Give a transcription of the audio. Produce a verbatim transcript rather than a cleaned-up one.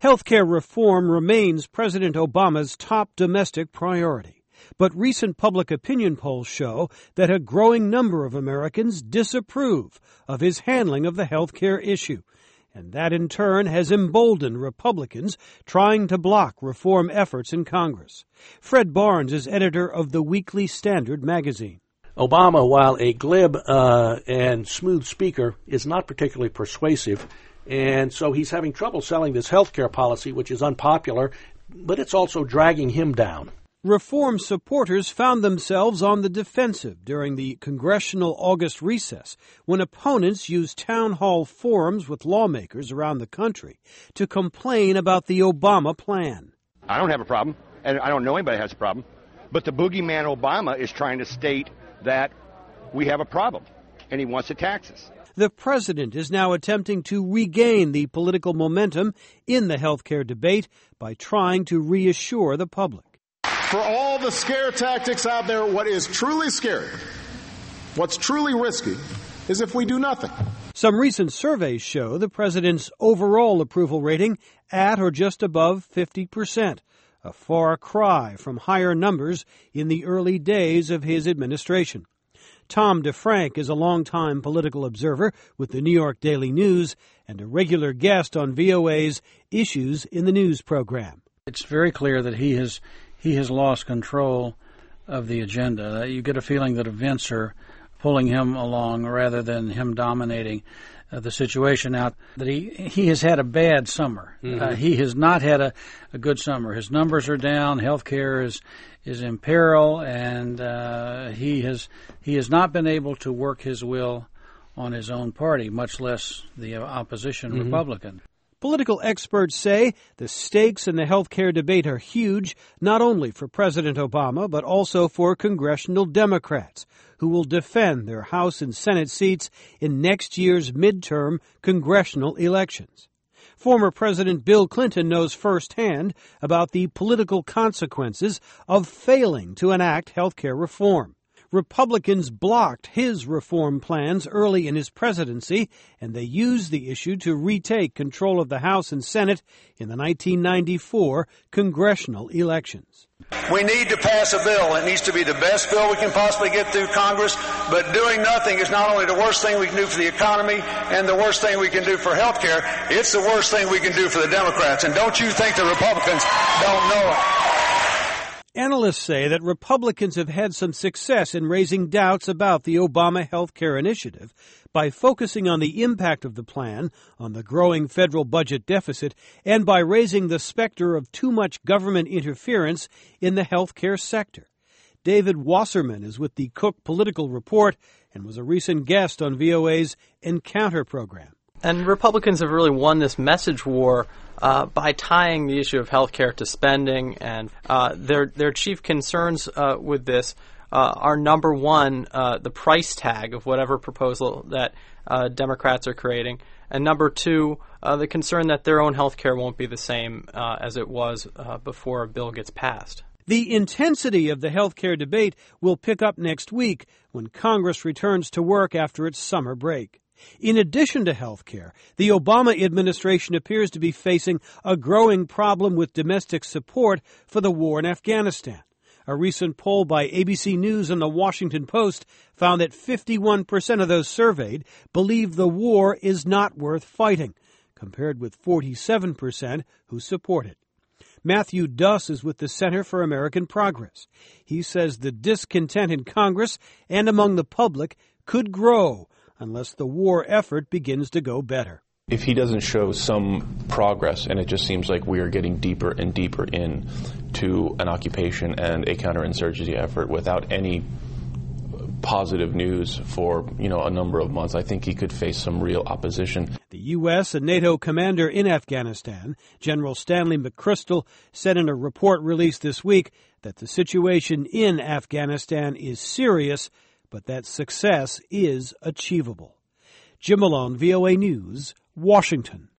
Healthcare reform remains President Obama's top domestic priority. But recent public opinion polls show that a growing number of Americans disapprove of his handling of the health care issue. And that in turn has emboldened Republicans trying to block reform efforts in Congress. Fred Barnes is editor of the Weekly Standard magazine. Obama, while a glib uh, and smooth speaker, is not particularly persuasive. And so he's having trouble selling this health care policy, which is unpopular, but it's also dragging him down. Reform supporters found themselves on the defensive during the congressional August recess when opponents used town hall forums with lawmakers around the country to complain about the Obama plan. I don't have a problem, and I don't know anybody has a problem, but the boogeyman Obama is trying to state that we have a problem, and he wants to tax us. The president is now attempting to regain the political momentum in the health care debate by trying to reassure the public. For all the scare tactics out there, what is truly scary, what's truly risky, is if we do nothing. Some recent surveys show the president's overall approval rating at or just above fifty percent, a far cry from higher numbers in the early days of his administration. Tom DeFrank is a longtime political observer with the New York Daily News and a regular guest on V O A's Issues in the News program. It's very clear that he has he has lost control of the agenda. You get a feeling that events are pulling him along rather than him dominating uh, the situation. Now, that he he has had a bad summer. Mm-hmm. Uh, he has not had a, a good summer. His numbers are down. Healthcare is is in peril, and uh, he has he has not been able to work his will on his own party, much less the opposition mm-hmm. Republican. Political experts say the stakes in the health care debate are huge, not only for President Obama, but also for congressional Democrats, who will defend their House and Senate seats in next year's midterm congressional elections. Former President Bill Clinton knows firsthand about the political consequences of failing to enact health care reform. Republicans blocked his reform plans early in his presidency, and they used the issue to retake control of the House and Senate in the nineteen ninety-four congressional elections. We need to pass a bill. It needs to be the best bill we can possibly get through Congress, but doing nothing is not only the worst thing we can do for the economy and the worst thing we can do for health care, it's the worst thing we can do for the Democrats. And don't you think the Republicans don't know it? Analysts say that Republicans have had some success in raising doubts about the Obama health care initiative by focusing on the impact of the plan on the growing federal budget deficit and by raising the specter of too much government interference in the health care sector. David Wasserman is with the Cook Political Report and was a recent guest on V O A's Encounter program. And Republicans have really won this message war uh, by tying the issue of health care to spending, and uh, their their chief concerns uh, with this uh, are, number one, uh, the price tag of whatever proposal that uh, Democrats are creating, and number two, uh, the concern that their own health care won't be the same uh, as it was uh, before a bill gets passed. The intensity of the health care debate will pick up next week when Congress returns to work after its summer break. In addition to health care, the Obama administration appears to be facing a growing problem with domestic support for the war in Afghanistan. A recent poll by A B C News and the Washington Post found that fifty-one percent of those surveyed believe the war is not worth fighting, compared with forty-seven percent who support it. Matthew Duss is with the Center for American Progress. He says the discontent in Congress and among the public could grow unless the war effort begins to go better. If he doesn't show some progress, and it just seems like we are getting deeper and deeper in to an occupation and a counterinsurgency effort without any positive news for, you know, a number of months, I think he could face some real opposition. The U S and NATO commander in Afghanistan, General Stanley McChrystal, said in a report released this week that the situation in Afghanistan is serious, but that success is achievable. Jim Malone, V O A News, Washington.